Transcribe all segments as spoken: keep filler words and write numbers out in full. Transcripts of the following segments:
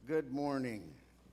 Good morning.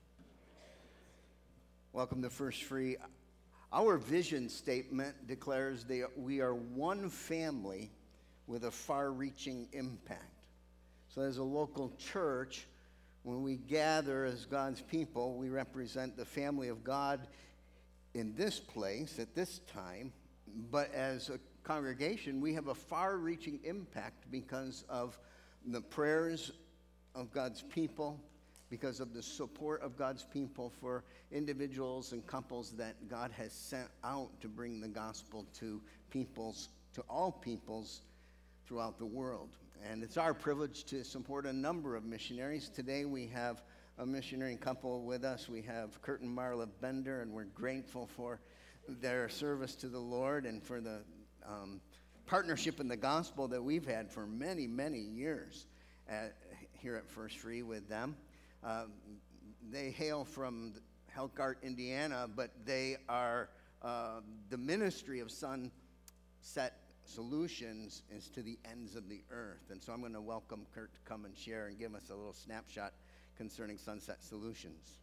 Welcome to First Free. Our vision statement declares that we are one family with a far-reaching impact. So as a local church, when we gather as God's people, we represent the family of God in this place at this time. But as a congregation, we have a far-reaching impact because of the prayers of God's people, because of the support of God's people for individuals and couples that God has sent out to bring the gospel to peoples, to all peoples throughout the world. And it's our privilege to support a number of missionaries. Today we have a missionary couple with us. We have Kurt and Marla Bender, and we're grateful for their service to the Lord and for the um, partnership in the gospel that we've had for many, many years at, here at First Free with them. Uh, they hail from Elkhart, Indiana, but they are uh, the ministry of Sunset Solutions is to the ends of the earth. And so I'm going to welcome Kurt to come and share and give us a little snapshot concerning Sunset Solutions.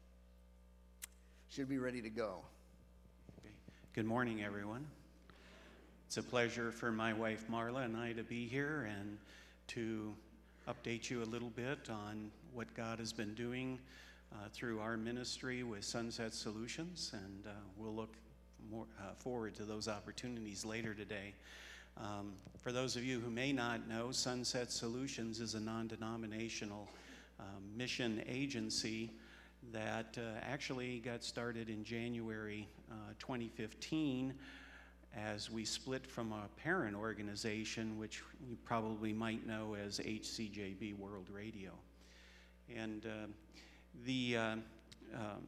Should be ready to go. Okay. Good morning, everyone. It's a pleasure for my wife Marla and I to be here and to update you a little bit on what God has been doing uh, through our ministry with Sunset Solutions, and uh, we'll look more uh, forward to those opportunities later today. Um, for those of you who may not know, Sunset Solutions is a non-denominational um, mission agency that uh, actually got started in January uh, twenty fifteen as we split from a parent organization, which you probably might know as H C J B World Radio. And uh, the uh, um,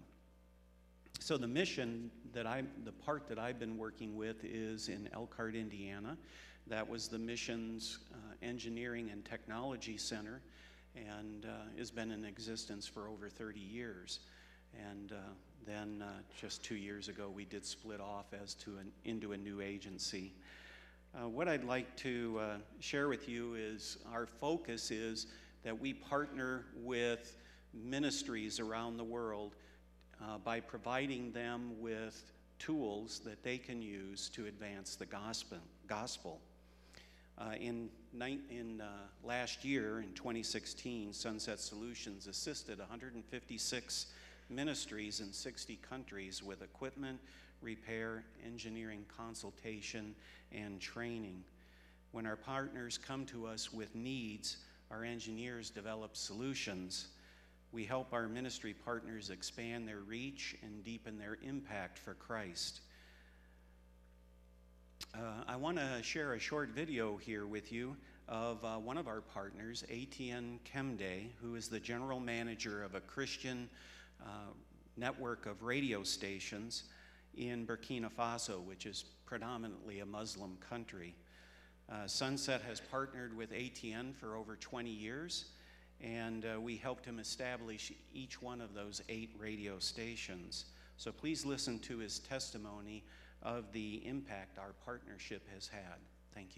so the mission that I, the part that I've been working with is in Elkhart, Indiana. That was the mission's uh, engineering and technology center, and uh, has been in existence for over thirty years. And uh, then uh, just two years ago, we did split off as to an, into a new agency. Uh, what I'd like to uh, share with you is our focus is that we partner with ministries around the world uh, by providing them with tools that they can use to advance the gospel. gospel. Uh, in in uh, last year, in twenty sixteen, Sunset Solutions assisted one hundred fifty-six ministries in sixty countries with equipment, repair, engineering consultation, and training. When our partners come to us with needs, our engineers develop solutions. We help our ministry partners expand their reach and deepen their impact for Christ. Uh, I want to share a short video here with you of uh, one of our partners, Etienne Kemde, who is the general manager of a Christian uh, network of radio stations in Burkina Faso, which is predominantly a Muslim country. Uh, Sunset has partnered with Etienne for over twenty years, and uh, we helped him establish each one of those eight radio stations. So please listen to his testimony of the impact our partnership has had. Thank you.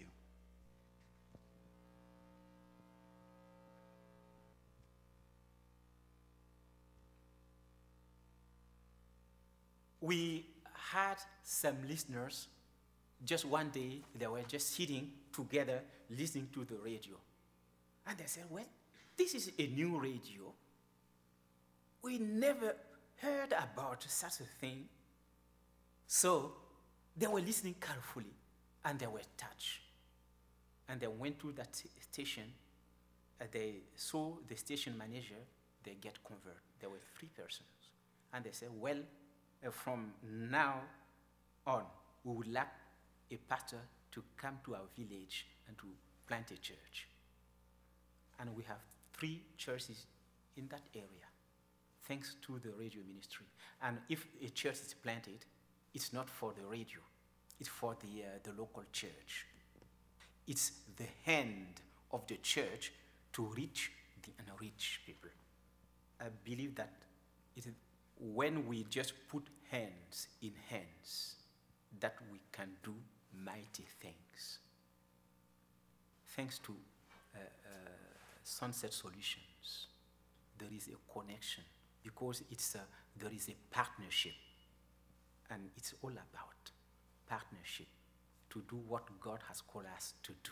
We had some listeners, just one day, they were just sitting together listening to the radio. And they said, well, this is a new radio. We never heard about such a thing. So they were listening carefully, and they were touched. And they went to that station, and they saw the station manager, they get converted. There were three persons. And they said, well, Uh, from now on, we would like a pastor to come to our village and to plant a church. And we have three churches in that area, thanks to the radio ministry. And if a church is planted, it's not for the radio, it's for the, uh, the local church. It's the hand of the church to reach the unreached people. I believe that it is when we just put hands in hands, that we can do mighty things. Thanks to uh, uh, Sunset Solutions, there is a connection, because it's a, there is a partnership. And it's all about partnership to do what God has called us to do.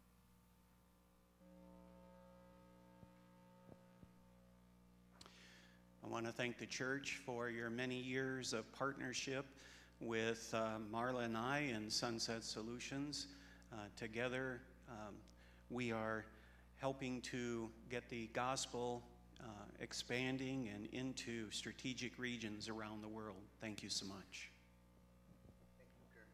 I want to thank the church for your many years of partnership with uh, Marla and I and Sunset Solutions. Uh, together, um, we are helping to get the gospel uh, expanding and into strategic regions around the world. Thank you so much. Thank you, Kurt.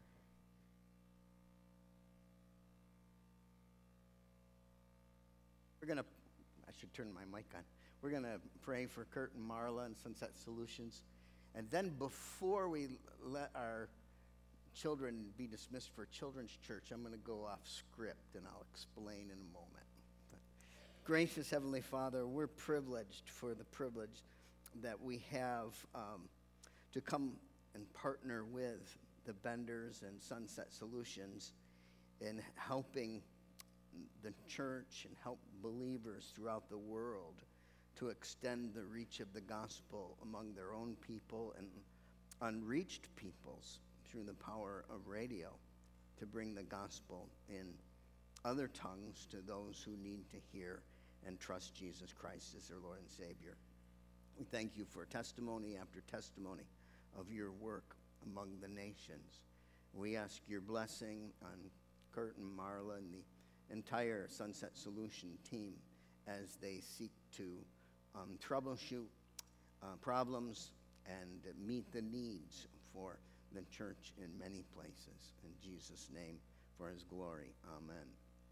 We're going to, I should turn my mic on. We're going to pray for Kurt and Marla and Sunset Solutions. And then before we let our children be dismissed for Children's Church, I'm going to go off script and I'll explain in a moment. But, gracious Heavenly Father, we're privileged for the privilege that we have um, to come and partner with the Benders and Sunset Solutions in helping the church and help believers throughout the world to extend the reach of the gospel among their own people and unreached peoples through the power of radio, to bring the gospel in other tongues to those who need to hear and trust Jesus Christ as their Lord and Savior. We thank you for testimony after testimony of your work among the nations. We ask your blessing on Kurt and Marla and the entire Sunset Solution team as they seek to um, troubleshoot uh, problems and meet the needs for the church in many places. In Jesus' name, for his glory. Amen.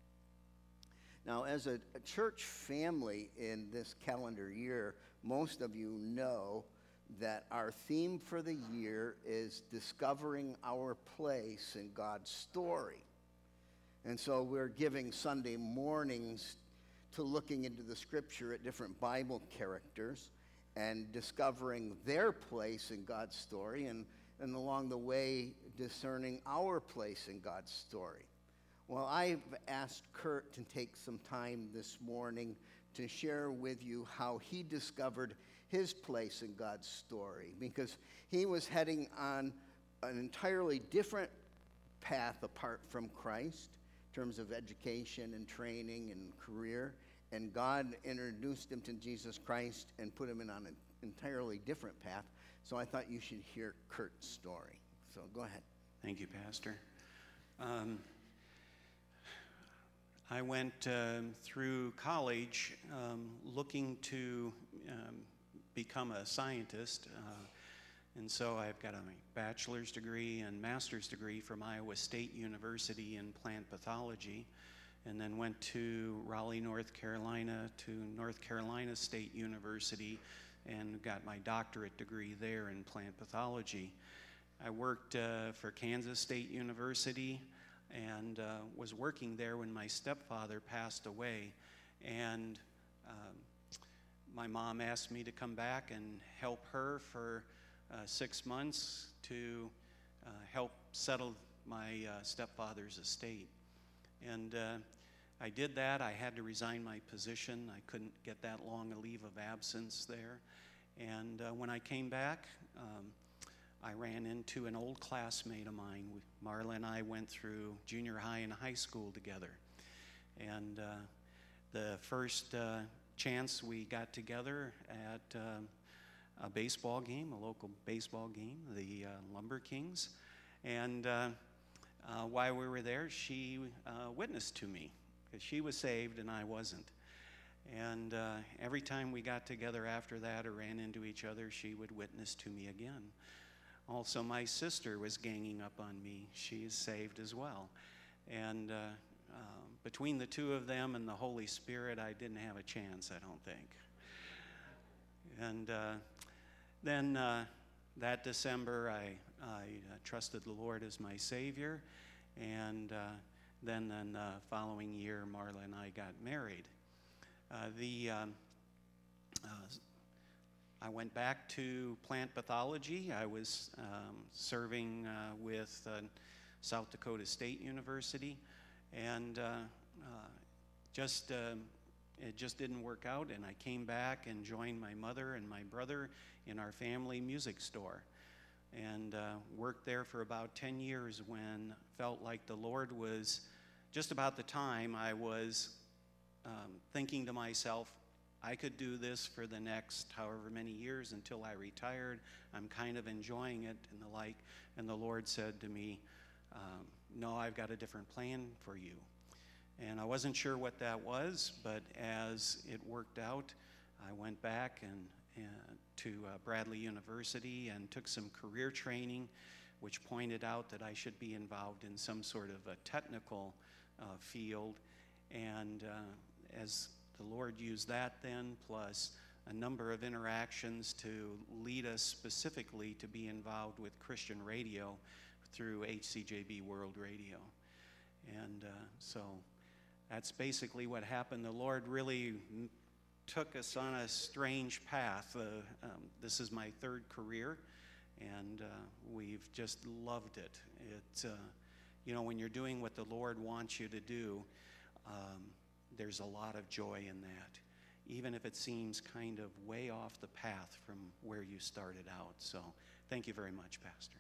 Now, as a, a church family in this calendar year, most of you know that our theme for the year is discovering our place in God's story. And so we're giving Sunday mornings to looking into the scripture at different Bible characters and discovering their place in God's story, and, and along the way discerning our place in God's story. Well, I've asked Kurt to take some time this morning to share with you how he discovered his place in God's story, because he was heading on an entirely different path apart from Christ in terms of education and training and career, and God introduced him to Jesus Christ and put him in on an entirely different path. So I thought you should hear Kurt's story. So go ahead. Thank you, Pastor. Um, I went uh, through college um, looking to um, become a scientist, uh, and so I've got a bachelor's degree and master's degree from Iowa State University in plant pathology, and then went to Raleigh, North Carolina, to North Carolina State University, and got my doctorate degree there in plant pathology. I worked uh, for Kansas State University and uh, was working there when my stepfather passed away, and um, my mom asked me to come back and help her for uh, six months to uh, help settle my uh, stepfather's estate. And uh, I did that. I had to resign my position. I couldn't get that long a leave of absence there. And uh, when I came back, um, I ran into an old classmate of mine. Marla and I went through junior high and high school together. And uh, the first uh, chance we got together at uh, a baseball game, a local baseball game, the uh, Lumber Kings. And uh, uh, while we were there, she uh, witnessed to me, because she was saved and I wasn't. And uh, every time we got together after that or ran into each other, she would witness to me again. Also, my sister was ganging up on me. She is saved as well. And uh, uh, between the two of them and the Holy Spirit, I didn't have a chance, I don't think. And uh, then uh, that December, I, I uh, trusted the Lord as my Savior. And uh, then the uh, following year, Marla and I got married. Uh, the um, uh, I went back to plant pathology. I was um, serving uh, with uh, South Dakota State University, and uh, uh, just uh, it just didn't work out, and I came back and joined my mother and my brother in our family music store, and uh, worked there for about ten years when felt like the Lord was just about the time I was um, thinking to myself, I could do this for the next however many years until I retired. I'm kind of enjoying it and the like. And the Lord said to me, um, no, I've got a different plan for you. And I wasn't sure what that was, but as it worked out, I went back and, and to uh, Bradley University and took some career training, which pointed out that I should be involved in some sort of a technical uh, field. And uh, as the Lord used that then, plus a number of interactions to lead us specifically to be involved with Christian radio through H C J B World Radio. And uh, so that's basically what happened. The Lord really m- took us on a strange path. Uh, um, this is my third career, and uh, we've just loved it. It, uh, you know, when you're doing what the Lord wants you to do, um, there's a lot of joy in that, even if it seems kind of way off the path from where you started out. So thank you very much, Pastor.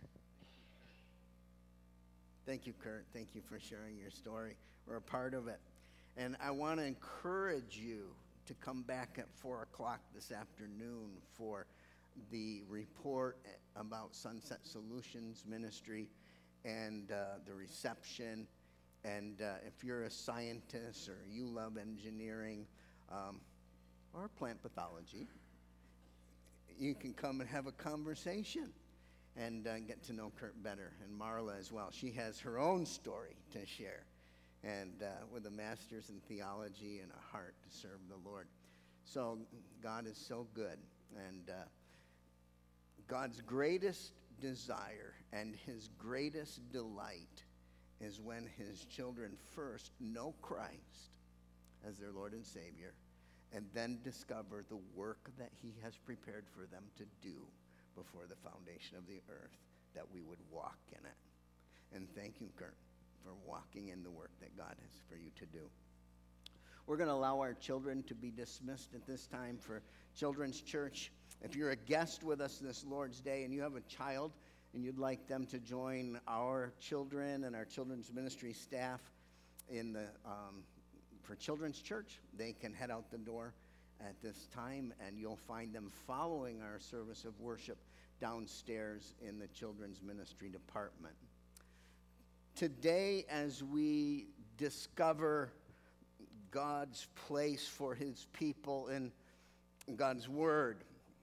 Thank you, Kurt. Thank you for sharing your story. We're a part of it. And I want to encourage you to come back at four o'clock this afternoon for the report about Sunset Solutions Ministry and uh, the reception. And uh, if you're a scientist or you love engineering um, or plant pathology, you can come and have a conversation and uh, get to know Kurt better, and Marla as well. She has her own story to share, and uh, with a master's in theology and a heart to serve the Lord. So God is so good, and uh, God's greatest desire and his greatest delight is when his children first know Christ as their Lord and Savior, and then discover the work that he has prepared for them to do before the foundation of the earth, that we would walk in it. And thank you, Kurt, for walking in the work that God has for you to do. We're going to allow our children to be dismissed at this time for Children's Church. If you're a guest with us this Lord's Day and you have a child and you'd like them to join our children and our children's ministry staff in the um, for Children's Church, they can head out the door at this time, and you'll find them following our service of worship downstairs in the children's ministry department. Today, as we discover God's place for his people in God's Word,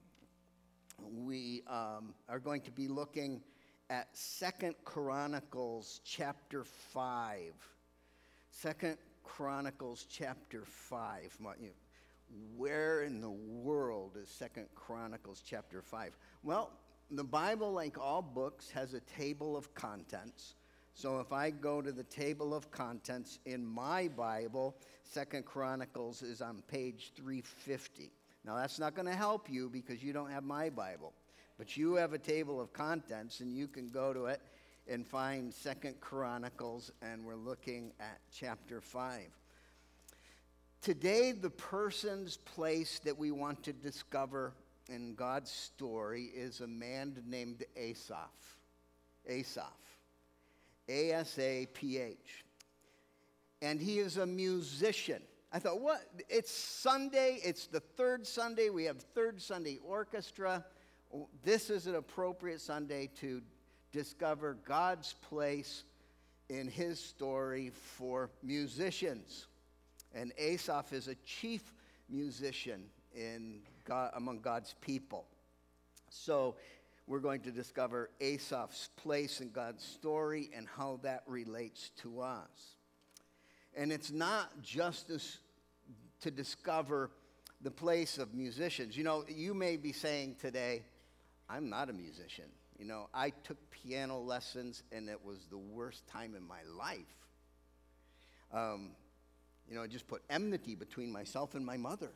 we um, are going to be looking at Second Chronicles chapter five. Second Chronicles chapter five. Where in the world is Second Chronicles chapter five? Well, the Bible, like all books, has a table of contents. So if I go to the table of contents in my Bible, Second Chronicles is on page three fifty. Now, that's not going to help you because you don't have my Bible. But you have a table of contents, and you can go to it and find Second Chronicles, and we're looking at chapter five. Today, the person's place that we want to discover in God's story is a man named Asaph. Asaph. A S A P H. And he is a musician. I thought, what? It's Sunday. It's the third Sunday. We have third Sunday orchestra. This is an appropriate Sunday to discover God's place in his story for musicians. And Asaph is a chief musician in God, among God's people. So we're going to discover Asaph's place in God's story and how that relates to us. And it's not just as to discover the place of musicians. You know, you may be saying today, I'm not a musician. You know, I took piano lessons and it was the worst time in my life. Um, you know, it just put enmity between myself and my mother.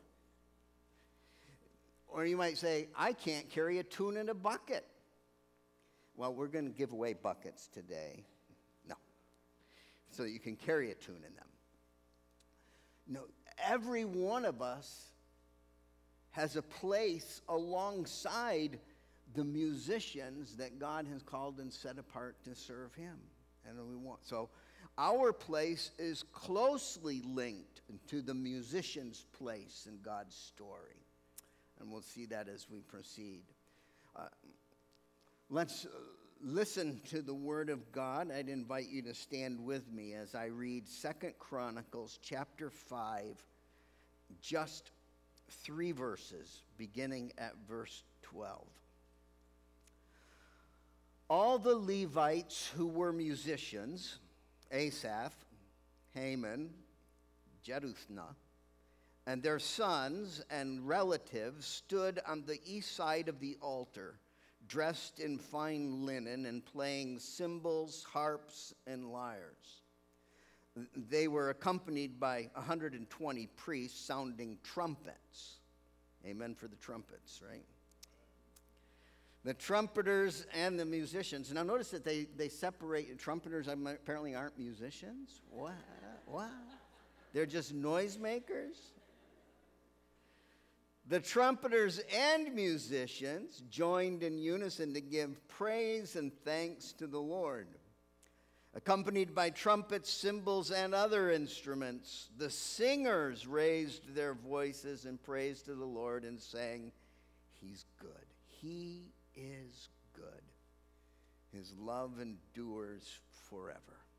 Or you might say, I can't carry a tune in a bucket. Well, we're going to give away buckets today. No. So that you can carry a tune in them. No, every one of us has a place alongside the musicians that God has called and set apart to serve him. And we want, so our place is closely linked to the musician's place in God's story. And we'll see that as we proceed. Uh, let's uh, listen to the word of God. I'd invite you to stand with me as I read Second Chronicles chapter five, just three verses, beginning at verse twelve. All the Levites who were musicians, Asaph, Heman, Jeduthun, and their sons and relatives stood on the east side of the altar, dressed in fine linen and playing cymbals, harps, and lyres. They were accompanied by one hundred twenty priests sounding trumpets. Amen for the trumpets, right? The trumpeters and the musicians. Now notice that they, they separate. Trumpeters apparently aren't musicians. What? What? They're just noisemakers? The trumpeters and musicians joined in unison to give praise and thanks to the Lord. Accompanied by trumpets, cymbals, and other instruments, the singers raised their voices in praise to the Lord and sang, "He's good. He is good. His love endures forever."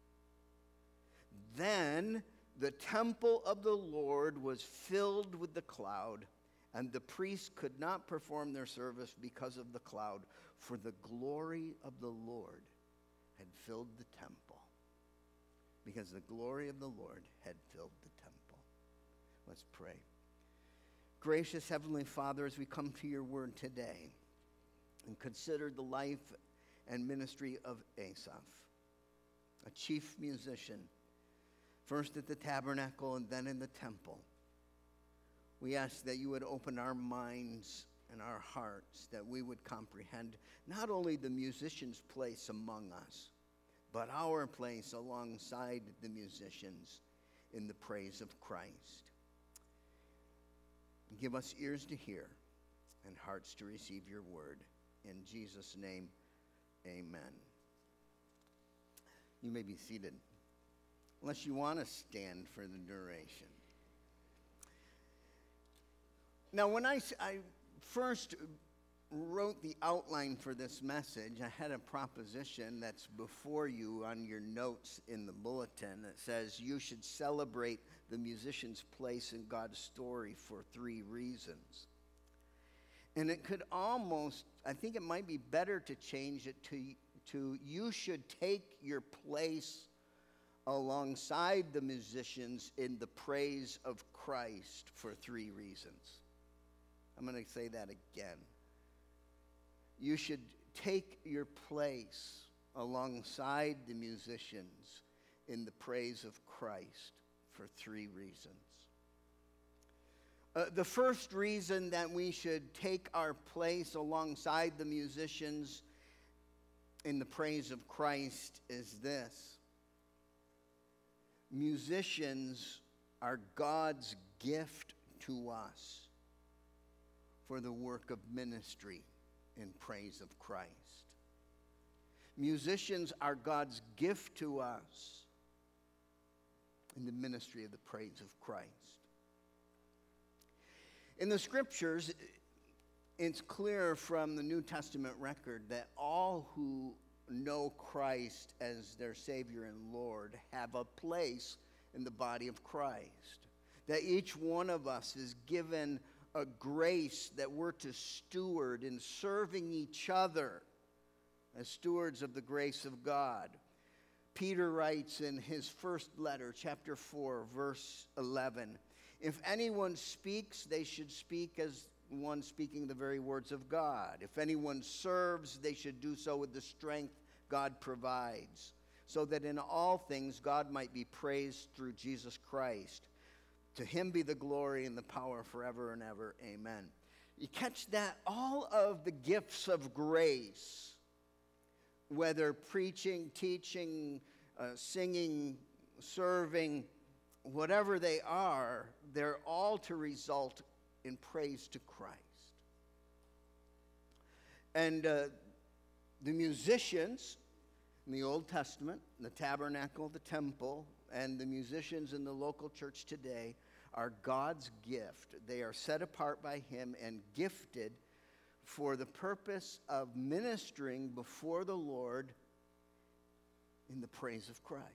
Then the temple of the Lord was filled with the cloud, and the priests could not perform their service because of the cloud, for the glory of the Lord had filled the temple. Because the glory of the Lord had filled the temple. Let's pray. Gracious Heavenly Father, as we come to your word today and consider the life and ministry of Asaph, a chief musician, first at the tabernacle and then in the temple, we ask that you would open our minds and our hearts, that we would comprehend not only the musician's place among us, but our place alongside the musicians in the praise of Christ. Give us ears to hear and hearts to receive your word. In Jesus' name, amen. You may be seated, unless you want to stand for the duration. Now, when I, I first wrote the outline for this message, I had a proposition that's before you on your notes in the bulletin that says you should celebrate the musician's place in God's story for three reasons. And it could almost, I think it might be better to change it to, to you should take your place alongside the musicians in the praise of Christ for three reasons. I'm going to say that again. You should take your place alongside the musicians in the praise of Christ for three reasons. Uh, the first reason that we should take our place alongside the musicians in the praise of Christ is this. Musicians are God's gift to us for the work of ministry in praise of Christ. Musicians are God's gift to us in the ministry of the praise of Christ. In the scriptures, it's clear from the New Testament record that all who know Christ as their Savior and Lord have a place in the body of Christ. That each one of us is given a grace that we're to steward in serving each other as stewards of the grace of God. Peter writes in his first letter, chapter four, verse eleven, "If anyone speaks, they should speak as one speaking the very words of God. If anyone serves, they should do so with the strength God provides, so that in all things God might be praised through Jesus Christ. To him be the glory and the power forever and ever. Amen." You catch that? All of the gifts of grace, whether preaching, teaching, uh, singing, serving, whatever they are, they're all to result in praise to Christ. And uh, the musicians in the Old Testament, the tabernacle, the temple, and the musicians in the local church today are God's gift. They are set apart by Him and gifted for the purpose of ministering before the Lord in the praise of Christ.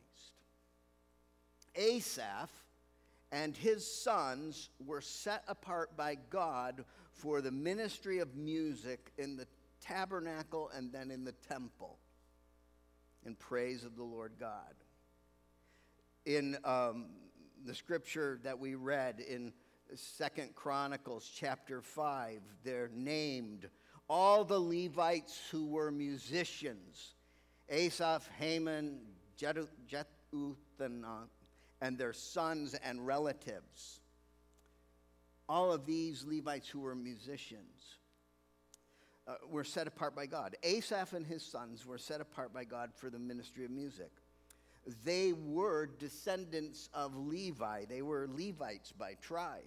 Asaph and his sons were set apart by God for the ministry of music in the tabernacle and then in the temple in praise of the Lord God. In um, the scripture that we read in Second Chronicles chapter five, they're named all the Levites who were musicians: Asaph, Heman, Jeduthun, and their sons and relatives. All of these Levites who were musicians uh, were set apart by God. Asaph and his sons were set apart by God for the ministry of music. They were descendants of Levi. They were Levites by tribe.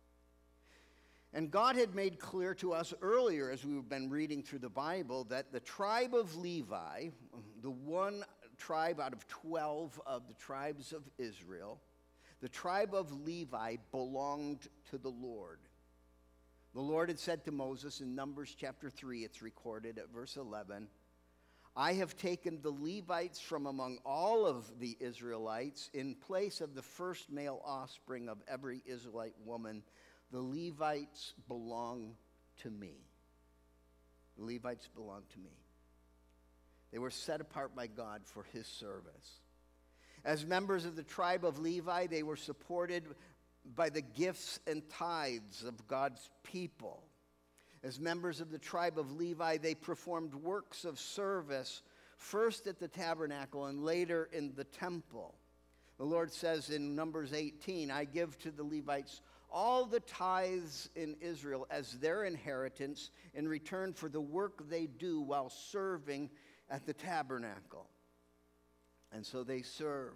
And God had made clear to us earlier, as we've been reading through the Bible, that the tribe of Levi, the one tribe out of twelve of the tribes of Israel, the tribe of Levi belonged to the Lord. The Lord had said to Moses in Numbers chapter three, it's recorded at verse eleven, I have taken the Levites from among all of the Israelites in place of the first male offspring of every Israelite woman. The Levites belong to me. The Levites belong to me. They were set apart by God for His service. As members of the tribe of Levi, they were supported by the gifts and tithes of God's people. As members of the tribe of Levi, they performed works of service, first at the tabernacle and later in the temple. The Lord says in Numbers eighteen, I give to the Levites all the tithes in Israel as their inheritance in return for the work they do while serving at the tabernacle. And so they served.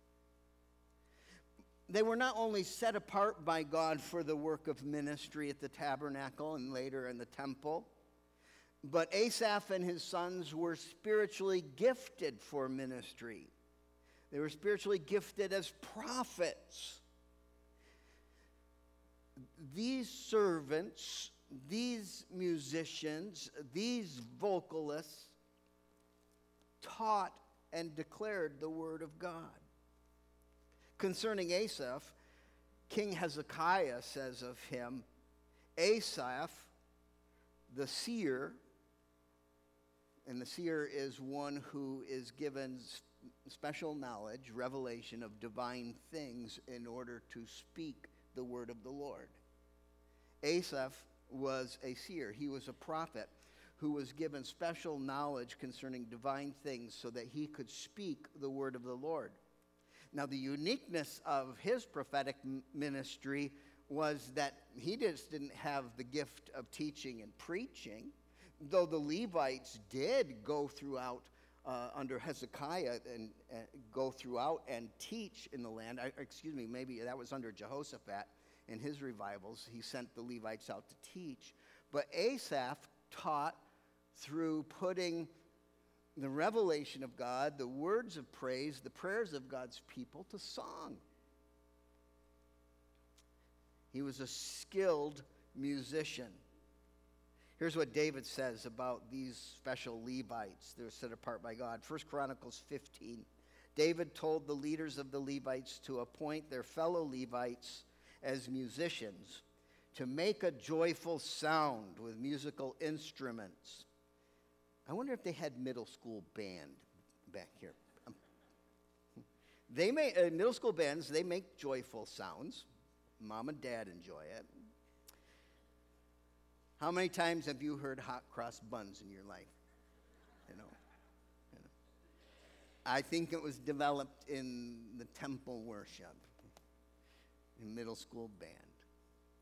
They were not only set apart by God for the work of ministry at the tabernacle and later in the temple, but Asaph and his sons were spiritually gifted for ministry. They were spiritually gifted as prophets. These servants, these musicians, these vocalists taught and declared the word of God. Concerning Asaph, King Hezekiah says of him, Asaph, the seer, and the seer is one who is given special knowledge, revelation of divine things in order to speak the word of the Lord. Asaph was a seer. He was a prophet who was given special knowledge concerning divine things so that he could speak the word of the Lord. Now, the uniqueness of his prophetic ministry was that he just didn't have the gift of teaching and preaching, though the Levites did go throughout uh, under Hezekiah and uh, go throughout and teach in the land. I, excuse me, maybe that was under Jehoshaphat in his revivals. He sent the Levites out to teach. But Asaph taught through putting the revelation of God, the words of praise, the prayers of God's people to song. He was a skilled musician. Here's what David says about these special Levites. They're set apart by God. First Chronicles fifteen. David told the leaders of the Levites to appoint their fellow Levites as musicians to make a joyful sound with musical instruments. I wonder if they had middle school band back here. Um, they may, uh, middle school bands, they make joyful sounds. Mom and dad enjoy it. How many times have you heard hot cross buns in your life? You know, you know. I think it was developed in the temple worship, in middle school band.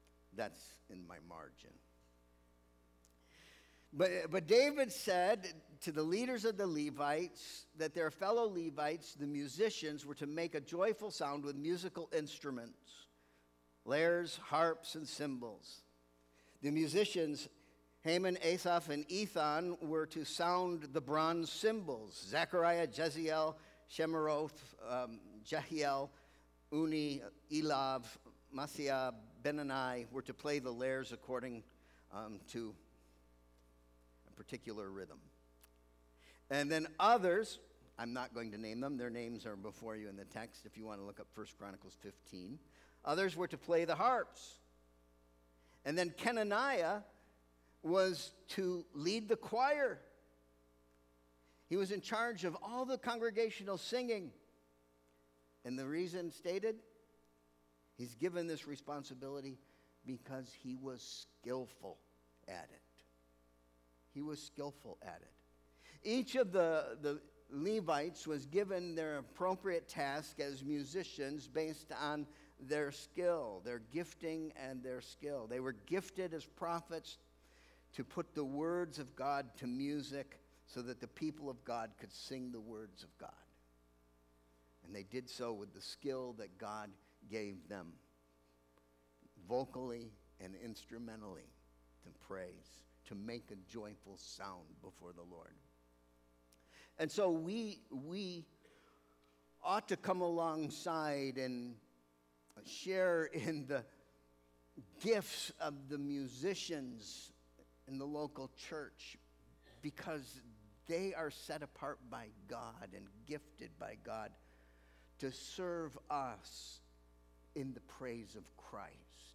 That's in my margin. But, but David said to the leaders of the Levites that their fellow Levites, the musicians, were to make a joyful sound with musical instruments, lyres, harps, and cymbals. The musicians, Heman, Asaph, and Ethan, were to sound the bronze cymbals. Zechariah, Jeziel, Shemaroth, um, Jehiel, Uni, Elav, Masiah, Benani were to play the lyres according um, to a particular rhythm. And then others, I'm not going to name them, their names are before you in the text if you want to look up First Chronicles fifteen. Others were to play the harps. And then Kenaniah was to lead the choir. He was in charge of all the congregational singing. And the reason stated, he's given this responsibility because he was skillful at it. He was skillful at it. Each of the, the Levites was given their appropriate task as musicians based on their skill, their gifting and their skill. They were gifted as prophets to put the words of God to music so that the people of God could sing the words of God. And they did so with the skill that God gave them, vocally and instrumentally, to praise, to make a joyful sound before the Lord. And so we we ought to come alongside and share in the gifts of the musicians in the local church, because they are set apart by God and gifted by God to serve us in the praise of Christ.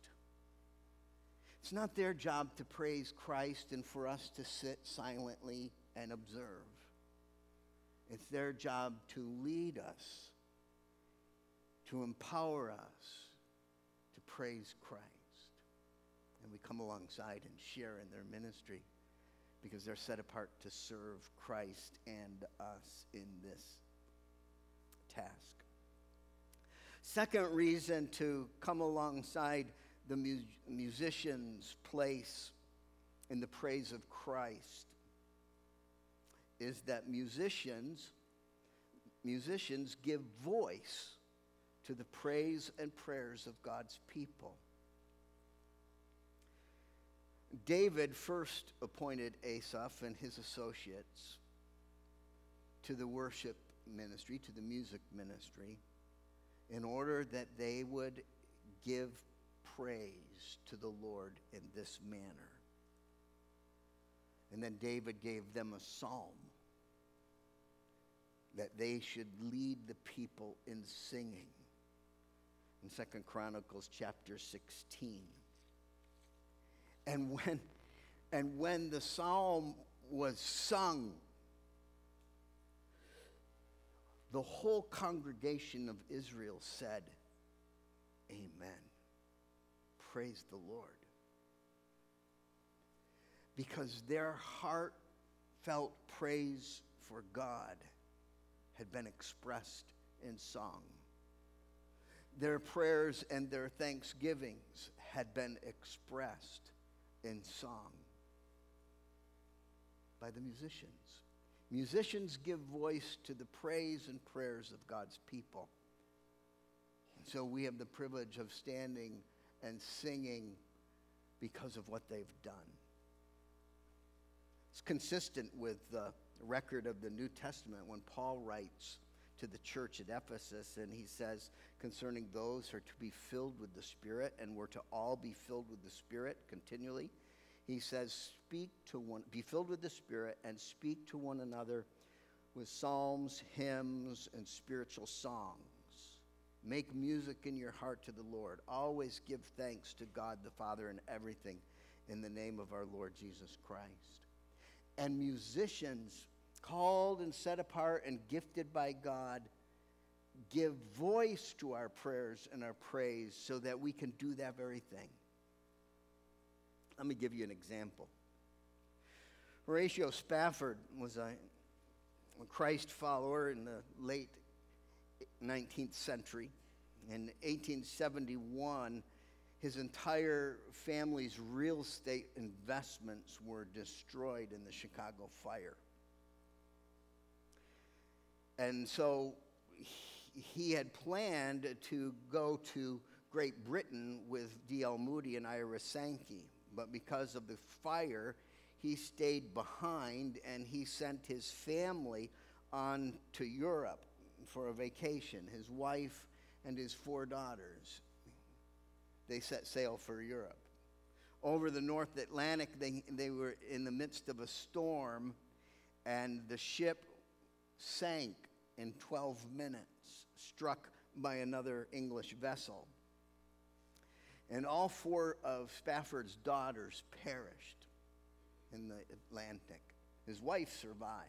It's not their job to praise Christ and for us to sit silently and observe. It's their job to lead us, to empower us to praise Christ. And we come alongside and share in their ministry because they're set apart to serve Christ and us in this task. Second reason to come alongside the mu- musician's place in the praise of Christ is that musicians musicians give voice to the praise and prayers of God's people. David first appointed Asaph and his associates to the worship ministry, to the music ministry, in order that they would give praise to the Lord in this manner. And then David gave them a psalm that they should lead the people in singing in Second Chronicles chapter sixteen. And when, and when the psalm was sung, the whole congregation of Israel said, Amen. Praise the Lord. Because their heartfelt praise for God had been expressed in song. Their prayers and their thanksgivings had been expressed in song by the musicians. Musicians give voice to the praise and prayers of God's people. And so we have the privilege of standing and singing because of what they've done. It's consistent with the record of the New Testament when Paul writes to the church at Ephesus, and he says concerning those who are to be filled with the Spirit, and we're to all be filled with the Spirit continually. He says, speak to one, be filled with the Spirit and speak to one another with psalms, hymns, and spiritual songs. Make music in your heart to the Lord. Always give thanks to God the Father in everything in the name of our Lord Jesus Christ. And musicians, called and set apart and gifted by God, give voice to our prayers and our praise so that we can do that very thing. Let me give you an example. Horatio Spafford was a, a Christ follower in the late nineteenth century. In eighteen seventy-one, his entire family's real estate investments were destroyed in the Chicago fire. And so he, he had planned to go to Great Britain with D L Moody and Ira Sankey. But because of the fire, he stayed behind, and he sent his family on to Europe for a vacation. His wife and his four daughters, they set sail for Europe. Over the North Atlantic, they, they were in the midst of a storm, and the ship sank in twelve minutes, struck by another English vessel. And all four of Spafford's daughters perished in the Atlantic. His wife survived.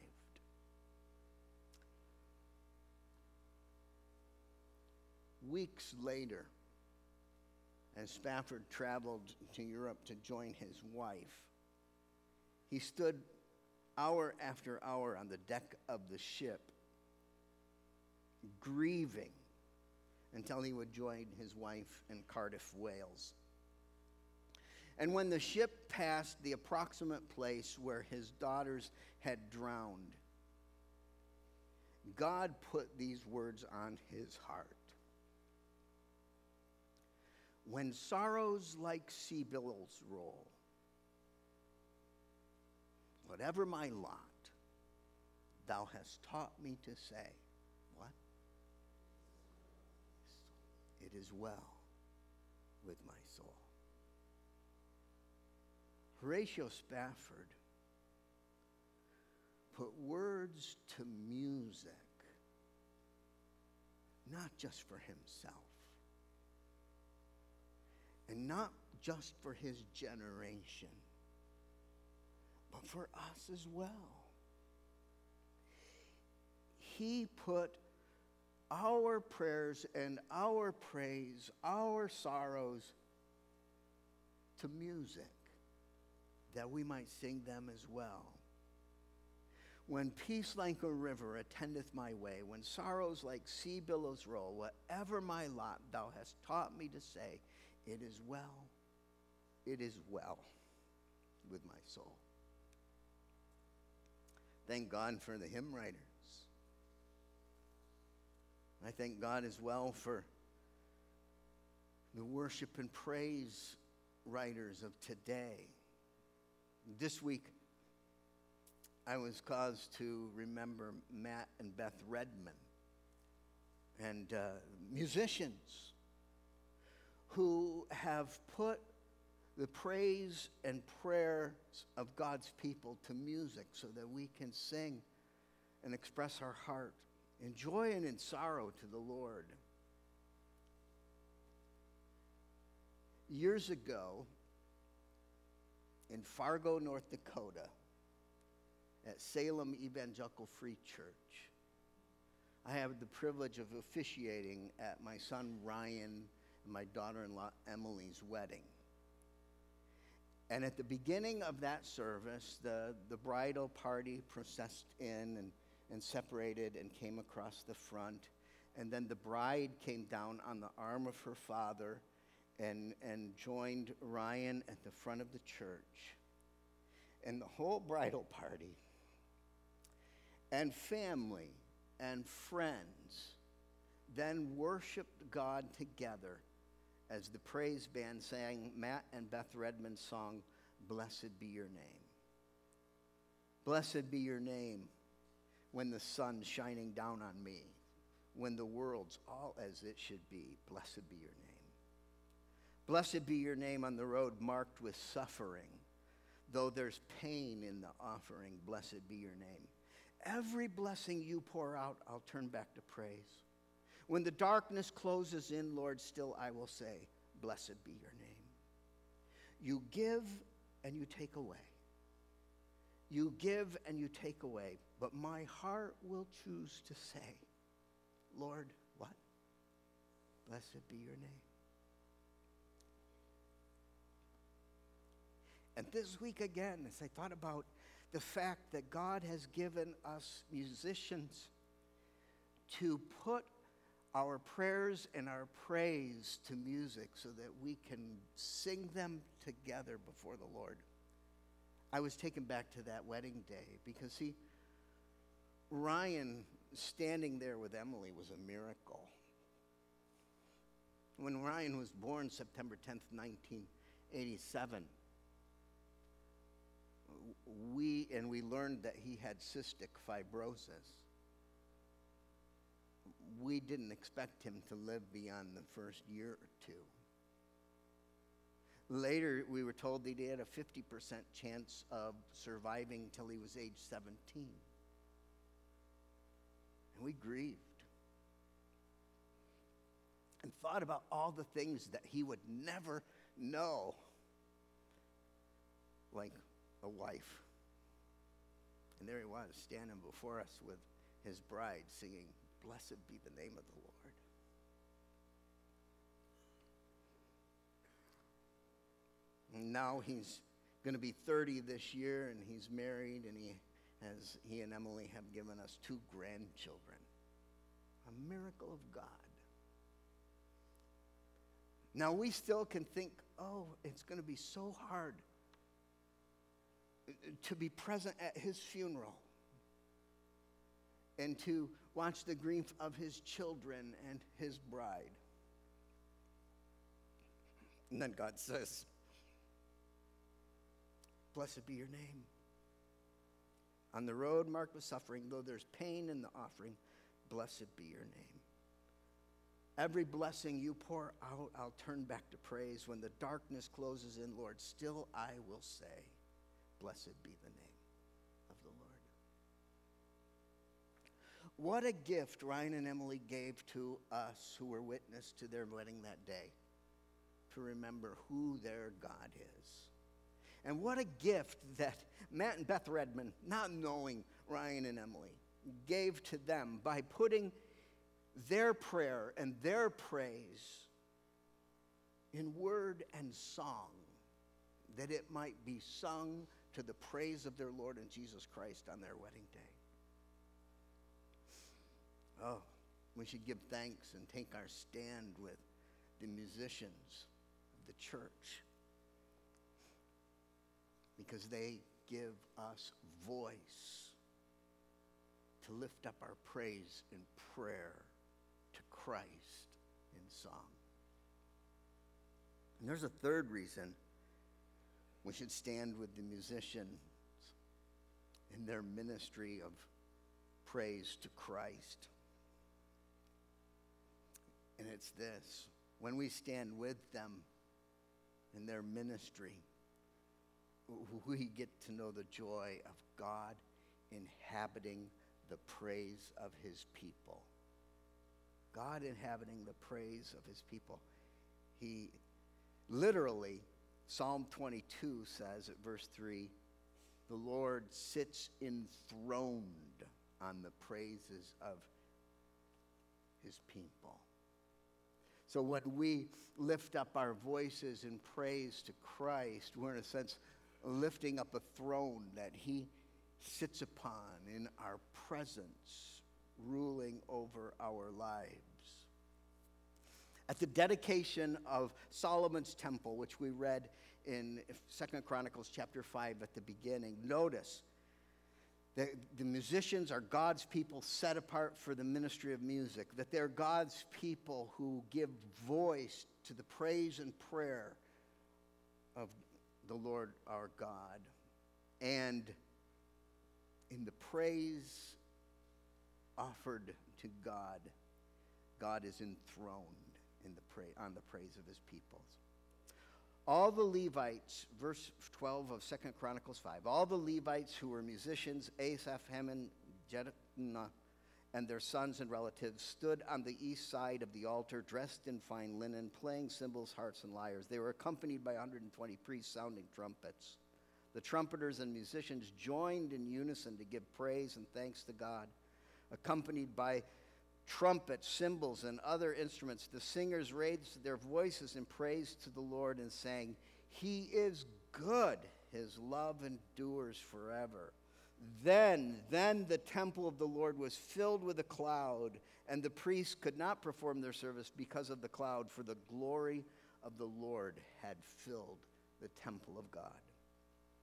Weeks later, as Spafford traveled to Europe to join his wife, he stood hour after hour on the deck of the ship, grieving until he would join his wife in Cardiff, Wales. And when the ship passed the approximate place where his daughters had drowned, God put these words on his heart. When sorrows like sea billows roll, whatever my lot, thou hast taught me to say, what? It is well with my soul. Horatio Spafford put words to music, not just for himself, and not just for his generation, but for us as well. He put our prayers and our praise, our sorrows to music, that we might sing them as well. When peace like a river attendeth my way, when sorrows like sea billows roll, whatever my lot, thou hast taught me to say, it is well, it is well with my soul. Thank God for the hymn writers. I thank God as well for the worship and praise writers of today. This week, I was caused to remember Matt and Beth Redman, and uh, musicians who have put the praise and prayers of God's people to music so that we can sing and express our heart in joy and in sorrow to the Lord. Years ago, in Fargo, North Dakota, at Salem Evangelical Free Church, I have the privilege of officiating at my son Ryan and my daughter-in-law Emily's wedding. And at the beginning of that service, the, the bridal party processed in and, and separated and came across the front. And then the bride came down on the arm of her father and, and joined Ryan at the front of the church. And the whole bridal party and family and friends then worshiped God together as the praise band sang Matt and Beth Redman's song, Blessed Be Your Name. Blessed be your name when the sun's shining down on me, when the world's all as it should be. Blessed be your name. Blessed be your name on the road marked with suffering, though there's pain in the offering. Blessed be your name. Every blessing you pour out, I'll turn back to praise. When the darkness closes in, Lord, still I will say, blessed be your name. You give and you take away. You give and you take away. But my heart will choose to say, Lord, what? Blessed be your name. And this week again, as I thought about the fact that God has given us musicians to put our prayers and our praise to music so that we can sing them together before the Lord, I was taken back to that wedding day because, see, Ryan standing there with Emily was a miracle. When Ryan was born September tenth, nineteen eighty-seven, we, and we learned that he had cystic fibrosis. We didn't expect him to live beyond the first year or two. Later, we were told that he had a fifty percent chance of surviving till he was age seventeen. And we grieved and thought about all the things that he would never know, like a wife. And there he was, standing before us with his bride, singing, "Blessed be the name of the Lord." And now he's going to be thirty this year, and he's married, and he has he and Emily have given us two grandchildren. A miracle of God. Now we still can think, oh, it's going to be so hard to be present at his funeral and to watch the grief of his children and his bride. And then God says, "Blessed be your name. On the road marked with suffering, though there's pain in the offering, blessed be your name. Every blessing you pour out, I'll turn back to praise. When the darkness closes in, Lord, still I will say, blessed be the name of the Lord." What a gift Ryan and Emily gave to us who were witness to their wedding that day, to remember who their God is. And what a gift that Matt and Beth Redmond, not knowing Ryan and Emily, gave to them by putting their prayer and their praise in word and song, that it might be sung to the praise of their Lord and Jesus Christ on their wedding day. Oh, we should give thanks and take our stand with the musicians of the church, because they give us voice to lift up our praise and prayer to Christ in song. And there's a third reason we should stand with the musicians in their ministry of praise to Christ. And it's this: when we stand with them in their ministry, we get to know the joy of God inhabiting the praise of his people. God inhabiting the praise of his people. He literally, Psalm twenty-two says at verse three, the Lord sits enthroned on the praises of his people. So when we lift up our voices in praise to Christ, we're in a sense lifting up a throne that he sits upon in our presence, ruling over our lives. At the dedication of Solomon's temple, which we read in Second Chronicles chapter five at the beginning, notice that the musicians are God's people set apart for the ministry of music, that they're God's people who give voice to the praise and prayer of the Lord our God. And in the praise offered to God, God is enthroned in the pra- on the praise of his people. All the Levites, verse twelve of Second Chronicles five, all the Levites who were musicians, Asaph, Heman, Jeduthun, and their sons and relatives, stood on the east side of the altar, dressed in fine linen, playing cymbals, harps, and lyres. They were accompanied by one hundred twenty priests sounding trumpets. The trumpeters and musicians joined in unison to give praise and thanks to God. Accompanied by trumpets, cymbals, and other instruments, the singers raised their voices in praise to the Lord and sang, "He is good, his love endures forever." Then, then the temple of the Lord was filled with a cloud, and the priests could not perform their service because of the cloud, for the glory of the Lord had filled the temple of God.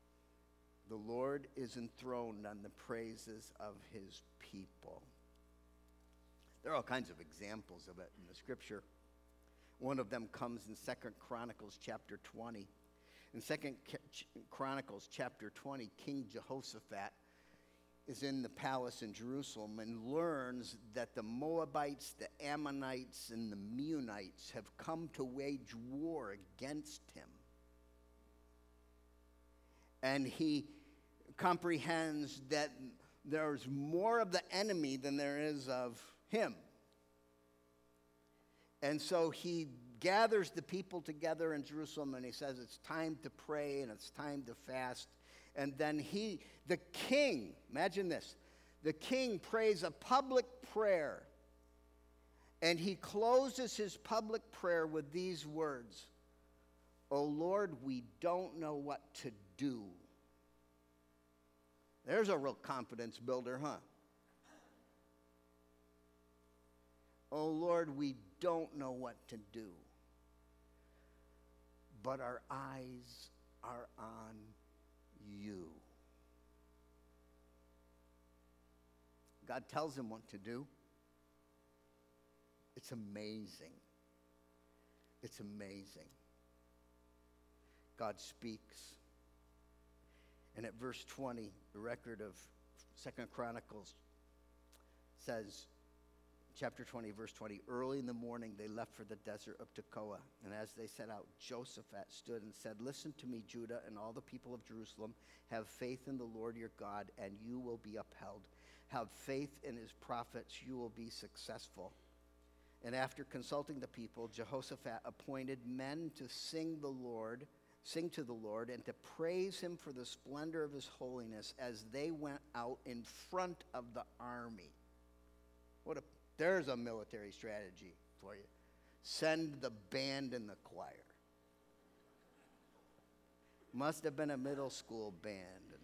The Lord is enthroned on the praises of his people. There are all kinds of examples of it in the scripture. One of them comes in Second Chronicles chapter twenty. In Second Chronicles chapter twenty, King Jehoshaphat is in the palace in Jerusalem and learns that the Moabites, the Ammonites, and the Meunites have come to wage war against him. And he comprehends that there's more of the enemy than there is of him. And so he gathers the people together in Jerusalem and he says it's time to pray and it's time to fast. And then he, the king, imagine this, the king prays a public prayer. And he closes his public prayer with these words, "O Lord, we don't know what to do." There's a real confidence builder, huh? "Oh Lord, we don't know what to do, but our eyes are on you." God tells him what to do. It's amazing. It's amazing. God speaks. And at verse twenty, the record of Second Chronicles says, chapter twenty, verse twenty, early in the morning they left for the desert of Tekoa. And as they set out, Jehoshaphat stood and said, "Listen to me, Judah and all the people of Jerusalem. Have faith in the Lord your God, and you will be upheld. Have faith in his prophets, you will be successful." And after consulting the people, Jehoshaphat appointed men to sing the Lord, sing to the Lord, and to praise him for the splendor of his holiness as they went out in front of the army. What a There's a military strategy for you. Send the band and the choir. Must have been a middle school band.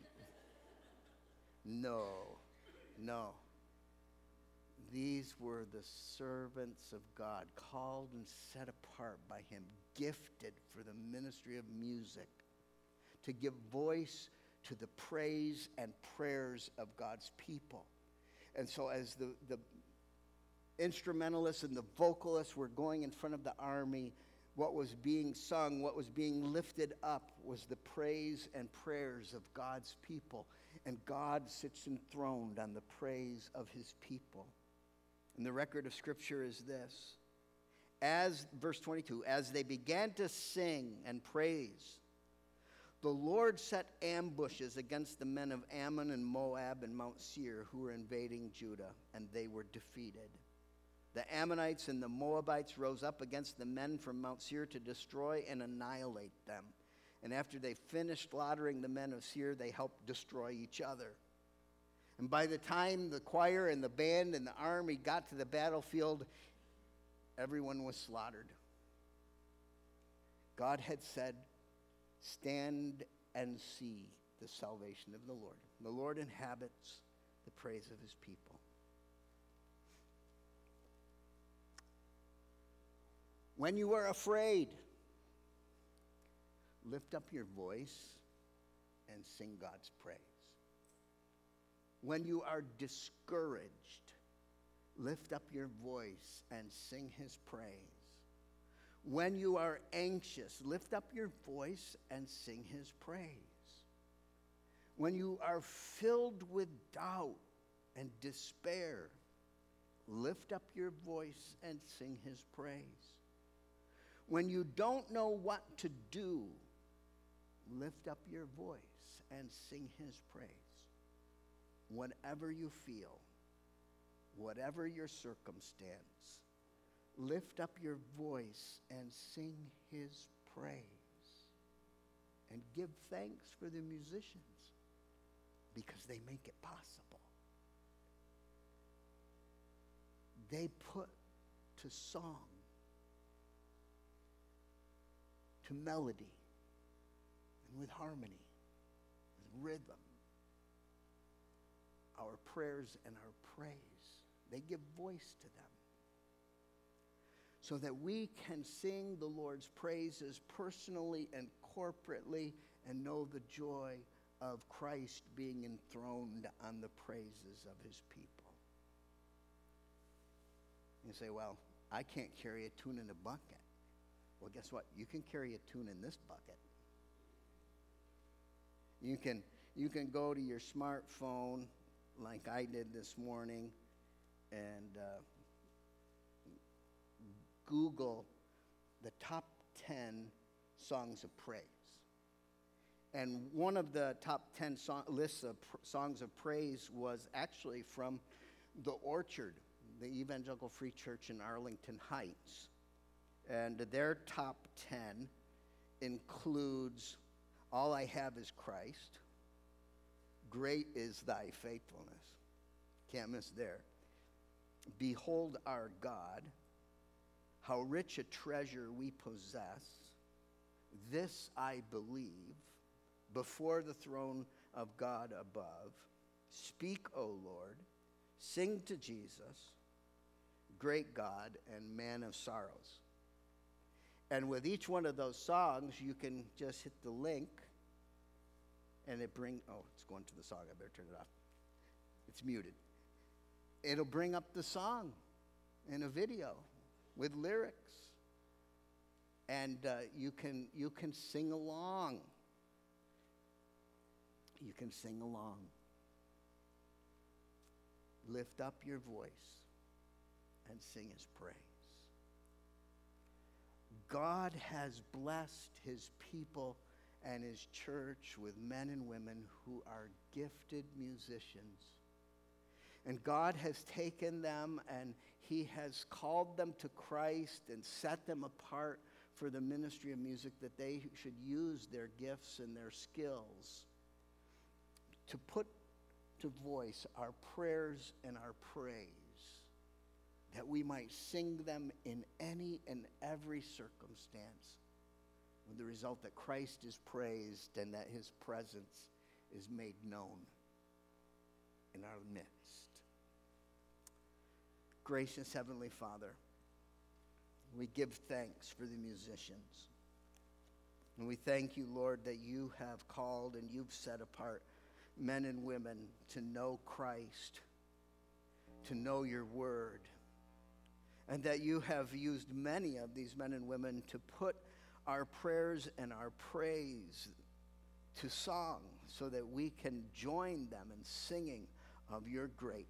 No, no. These were the servants of God, called and set apart by him, gifted for the ministry of music, to give voice to the praise and prayers of God's people. And so as the, the instrumentalists and the vocalists were going in front of the army, what was being sung, what was being lifted up was the praise and prayers of God's people. And God sits enthroned on the praise of his people. And the record of Scripture is this. As, verse twenty-two, as they began to sing and praise, the Lord set ambushes against the men of Ammon and Moab and Mount Seir who were invading Judah, and they were defeated. The Ammonites and the Moabites rose up against the men from Mount Seir to destroy and annihilate them. And after they finished slaughtering the men of Seir, they helped destroy each other. And by the time the choir and the band and the army got to the battlefield, everyone was slaughtered. God had said, "Stand and see the salvation of the Lord." The Lord inhabits the praise of his people. When you are afraid, lift up your voice and sing God's praise. When you are discouraged, lift up your voice and sing his praise. When you are anxious, lift up your voice and sing his praise. When you are filled with doubt and despair, lift up your voice and sing his praise. When you don't know what to do, lift up your voice and sing his praise. Whenever you feel, whatever your circumstance, lift up your voice and sing his praise. And give thanks for the musicians because they make it possible. They put to song, to melody, and with harmony, with rhythm, our prayers and our praise. They give voice to them so that we can sing the Lord's praises personally and corporately and know the joy of Christ being enthroned on the praises of his people. You say, well, I can't carry a tune in a bucket. Well, guess what? You can carry a tune in this bucket. You can, you can go to your smartphone like I did this morning and uh, Google the top ten songs of praise. And one of the top ten song, lists of pr- songs of praise was actually from The Orchard, the Evangelical Free Church in Arlington Heights. And their top ten includes All I Have Is Christ, Great Is Thy Faithfulness, can't miss there, Behold Our God, How Rich a Treasure We Possess, This I Believe, Before the Throne of God Above, Speak, O Lord, Sing to Jesus, Great God, and Man of Sorrows. And with each one of those songs, you can just hit the link, and it bring, oh, it's going to the song. I better turn it off. It's muted. It'll bring up the song in a video with lyrics. And uh, you can you can sing along. You can sing along. Lift up your voice and sing his praise. God has blessed his people and his church with men and women who are gifted musicians. And God has taken them and he has called them to Christ and set them apart for the ministry of music, that they should use their gifts and their skills to put to voice our prayers and our praise, that we might sing them in any and every circumstance, with the result that Christ is praised and that his presence is made known in our midst. Gracious Heavenly Father, we give thanks for the musicians. And we thank you, Lord, that you have called and you've set apart men and women to know Christ, to know your word, and that you have used many of these men and women to put our prayers and our praise to song so that we can join them in singing of your greatness.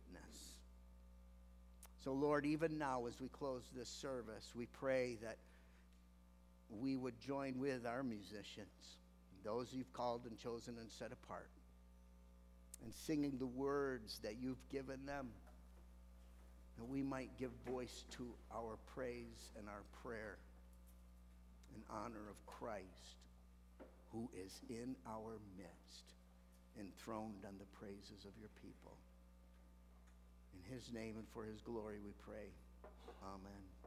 So, Lord, even now as we close this service, we pray that we would join with our musicians, those you've called and chosen and set apart, and singing the words that you've given them, that we might give voice to our praise and our prayer in honor of Christ, who is in our midst, enthroned on the praises of your people. In his name and for his glory we pray. Amen.